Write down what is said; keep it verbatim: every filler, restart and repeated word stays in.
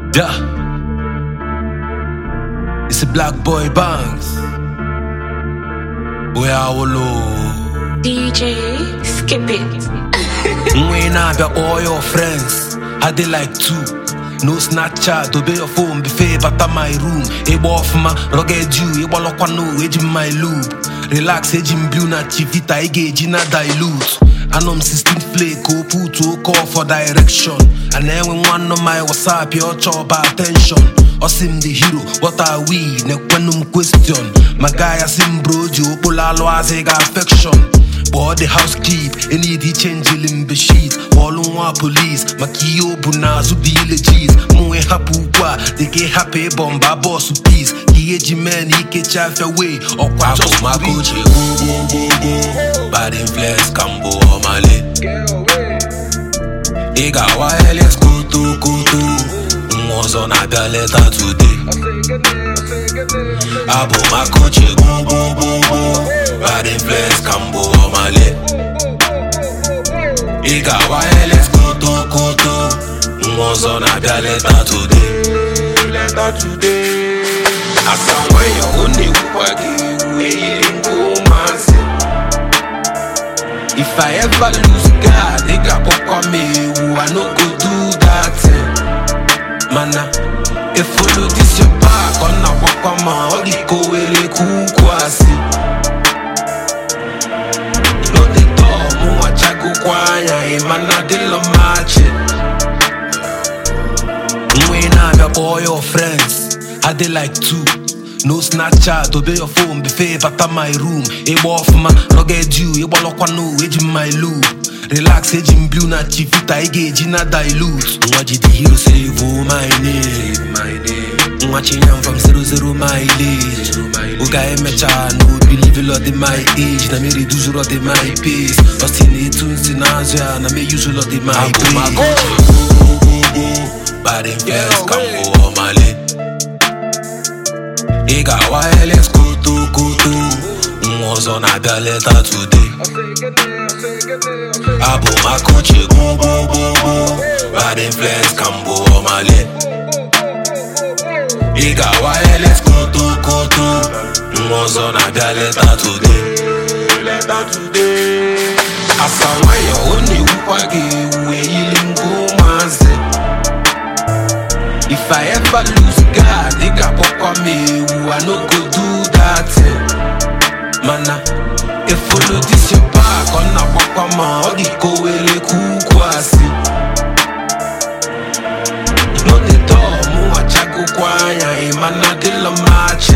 Yeah, it's a black boy bangs. We are all D J, skip it. we not all your friends. I they like two. No Snapchat, obey your phone, buffet, but my room. Ebo off my rugged you, ebo lokwano, age in my loop. Relax, age in blue, na chivita, ege, na dilute. Anom sixteen flake, go put to call for direction. And then when one of my WhatsApp, your chop attention. Us him the hero, what are we? Nekwenum question. My guy as him bro, you polalo as a affection. But the housekeep, any the change in the sheet. All on police, Makio Bunazu be legit. Moe hapu kwa, they get happy bomba boss peace. He age man, he get chaff away. Or quapo Makochi, bad influence, Cambo or Mali. He got wireless, go to, go to. Was on a letter today. Abo Makochi, go, go, go, go. Bad influence, Cambo or Mali. He got wireless, go to, go to. Was on a letter today. Letter today. I saw where you only working, we ain't go massive. If I ever lose God, they got pop on me, I no go do that thing. Mana, if follow this your back, on a walk on my all the go ele kukwasi. No the door, mo a chago kwanya, e mana de lo match. We na be all your friends, I they like two. No Snapchat, obey your phone, buffet, but my room. Ebo off my rugged you, ebo lokwano, age in my loop. Relax, age in blue, na chivita, ege, na dilute. Mwaji the hero save my name, my name. Mwachi yam from zero zero mileage. Uga emecha, no believe a lot in my age. Na me reduce a lot in my pace. Ostine tunes in Asia, na me use a lot in my pace. Bad influence, Cambo or Mali. He got wireless, go to, go to. Was on a letter today. Abo Makochi, go, go, go, go. Bad influence, Cambo or Mali. He got wireless, go to, go to. Was on a letter today. Letter today. I saw why you only working, we ain't go massive. If I ever lose God, they got pop on me, I no go do that thing. Mana, if follow this your back, on a pop on my all the go ele kukwasi. No the door, mo a chago kwanya, e mana de lo match.